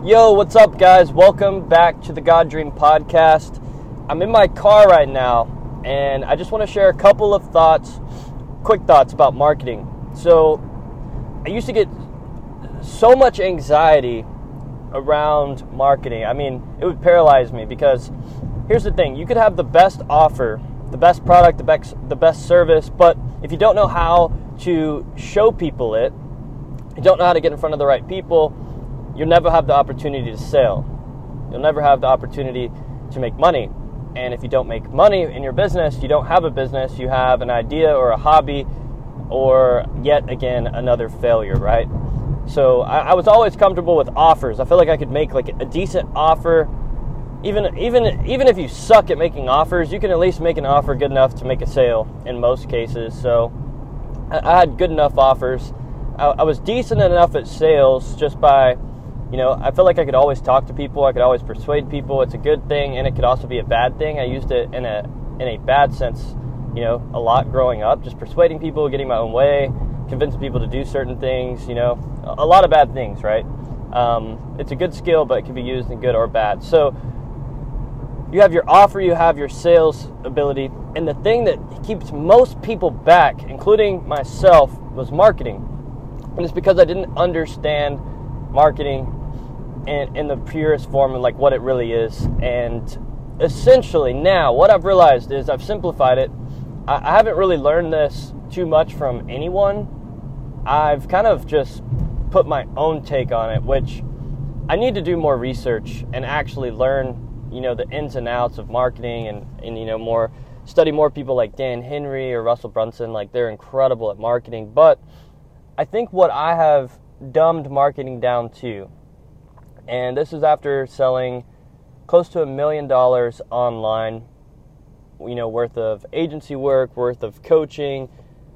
Yo, what's up, guys? Welcome back to the God Dream Podcast. I'm in my car right now, and I just want to share a couple of quick thoughts about marketing. So, I used to get so much anxiety around marketing. I mean, it would paralyze me because here's the thing. You could have the best offer, the best product, the best service, but if you don't know how to show people it, you don't know how to get in front of the right people, you'll never have the opportunity to sell. You'll never have the opportunity to make money. And if you don't make money in your business, you don't have a business, you have an idea or a hobby or yet again another failure, right? So I was always comfortable with offers. I feel like I could make like a decent offer. Even if you suck at making offers, you can at least make an offer good enough to make a sale in most cases. So I had good enough offers. I was decent enough at sales just by, I feel like I could always talk to people. I could always persuade people. It's a good thing, and it could also be a bad thing. I used it in a bad sense, a lot growing up, just persuading people, getting my own way, convincing people to do certain things, a lot of bad things, right? It's a good skill, but it can be used in good or bad. So you have your offer, you have your sales ability, and the thing that keeps most people back, including myself, was marketing. And it's because I didn't understand marketing in the purest form and like what it really is. And essentially now what I've realized is I've simplified it. I haven't really learned this too much from anyone. I've kind of just put my own take on it, which I need to do more research and actually learn, the ins and outs of marketing and study more people like Dan Henry or Russell Brunson. Like, they're incredible at marketing. But I think what I have dumbed marketing down to, and this is after selling close to $1 million online, worth of agency work, worth of coaching,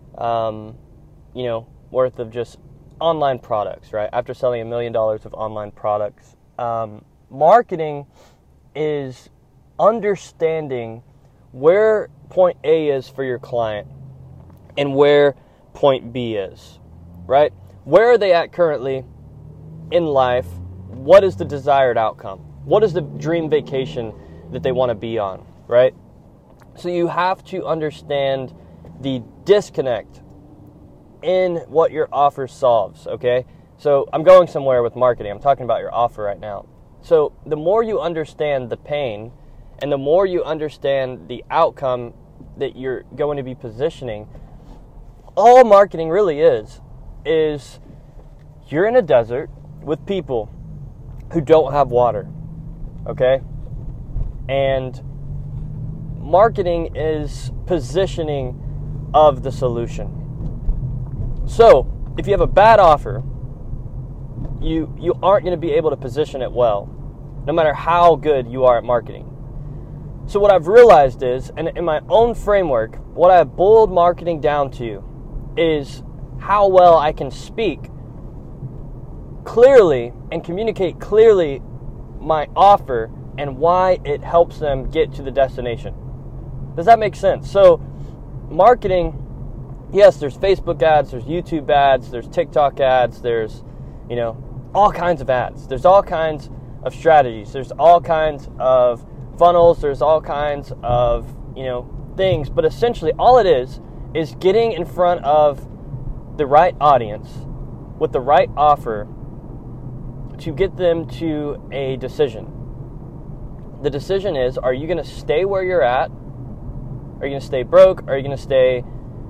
worth of just online products, right? After selling $1 million of online products, marketing is understanding where point A is for your client and where point B is, right? Where are they at currently in life? What is the desired outcome? What is the dream vacation that they want to be on, right? So you have to understand the disconnect in what your offer solves, okay? So I'm going somewhere with marketing. I'm talking about your offer right now. So the more you understand the pain and the more you understand the outcome that you're going to be positioning, all marketing really is you're in a desert with people who don't have water, okay? And marketing is positioning of the solution. So if you have a bad offer, you aren't going to be able to position it well, no matter how good you are at marketing. So what I've realized is, and in my own framework, what I have boiled marketing down to is how well I can speak clearly and communicate clearly my offer and why it helps them get to the destination. Does that make sense? So marketing, yes, there's Facebook ads, there's YouTube ads, there's TikTok ads, there's, all kinds of ads. There's all kinds of strategies. There's all kinds of funnels. There's all kinds of, things. But essentially all it is getting in front of the right audience with the right offer to get them to a decision. The decision is, are you going to stay where you're at? Are you going to stay broke? Are you going to stay,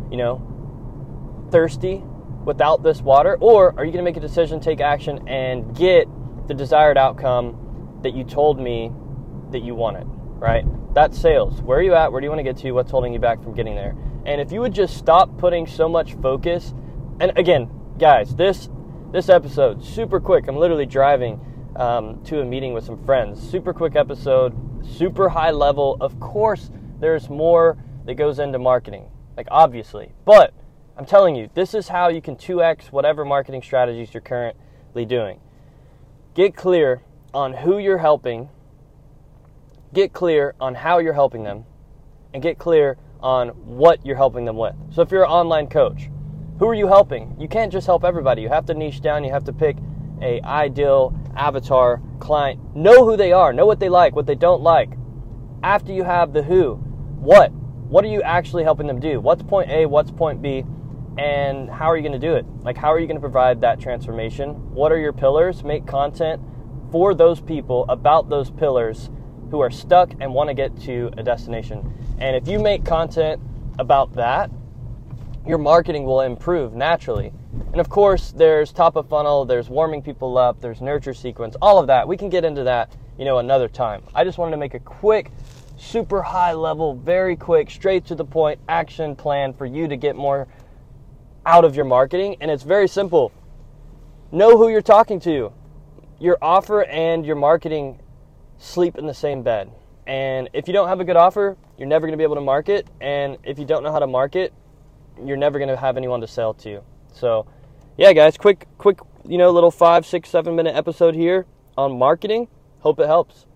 thirsty without this water? Or are you going to make a decision, take action, and get the desired outcome that you told me that you wanted, right? That's sales. Where are you at? Where do you want to get to? What's holding you back from getting there? And if you would just stop putting so much focus, and again, guys, this episode, super quick. I'm literally driving to a meeting with some friends. Super quick episode, super high level. Of course, there's more that goes into marketing, like obviously. But I'm telling you, this is how you can 2x whatever marketing strategies you're currently doing. Get clear on who you're helping, get clear on how you're helping them, and get clear on what you're helping them with. So if you're an online coach, who are you helping? You can't just help everybody. You have to niche down. You have to pick a ideal avatar client, know who they are, know what they like, what they don't like. After you have the who, what are you actually helping them do? What's point A, what's point B, and how are you going to do it? Like, how are you going to provide that transformation? What are your pillars? Make content for those people about those pillars who are stuck and want to get to a destination. And if you make content about that, your marketing will improve naturally. And of course, there's top of funnel, there's warming people up, there's nurture sequence, all of that. We can get into that, another time. I just wanted to make a quick, super high level, very quick, straight to the point action plan for you to get more out of your marketing. And it's very simple. Know who you're talking to. Your offer and your marketing sleep in the same bed. And if you don't have a good offer, you're never going to be able to market. And if you don't know how to market, you're never going to have anyone to sell to. So, yeah, guys, quick, little 5, 6, 7 minute episode here on marketing. Hope it helps.